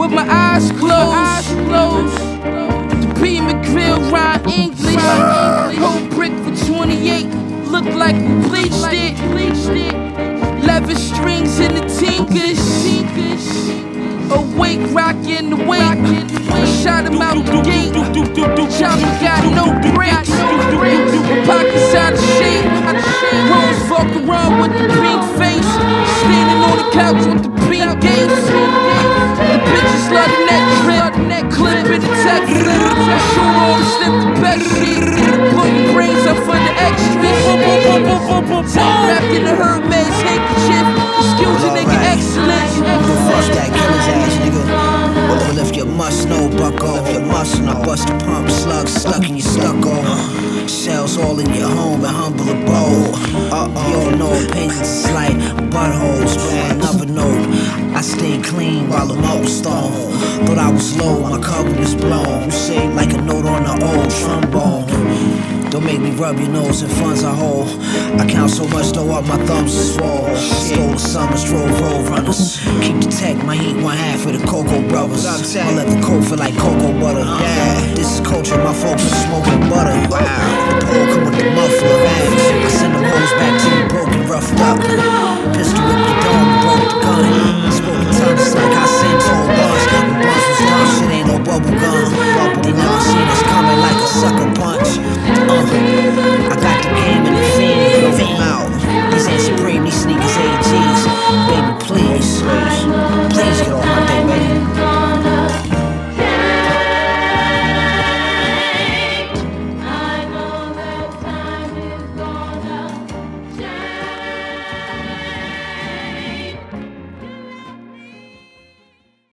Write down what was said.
with my eyes closed. The P. McGrill, Ryan English. Whole brick for 28. Look like we bleached it. Leather strings in the tinkers. Awake, rockin' the wake. Shot him out the gate. Chopper got no brakes. Pockets out of shape. Rose walk around with the pink face. Standing on the couch with the pink gates. The bitches love the neck trip. Clip in the tech flip. Shoot on, slip the best shit. Put the brains up for the extras. Wrapped in the Hermes handkerchief. Skills a nigga excellent. Fuck that killer's ass, nigga. Well, if you must know, bucko. If you must know, bust a pump, slugs stuck in your stucco. Shells all in your home and humble abode. You don't know opinions, it's like buttholes. Bad another note. I stay clean while I'm old stone. Thought I was low, my cover was blown. You say like a note on an old trombone. Don't make me rub your nose in funds I hold. I count so much, throw up my thumbs are swole. Stole the summers, drove road runners. Keep the tech, my heat one half for the Cocoa Brothers. I let the coat feel like cocoa butter. Yeah, this is culture, my folks are smoking butter. The pole come with the muffler. I send them hoes back to you broken, roughed up. Pistol whip the dome, broke the gun. Spoken tongues like I sent old bars. When bars was done, shit ain't no bubble gum.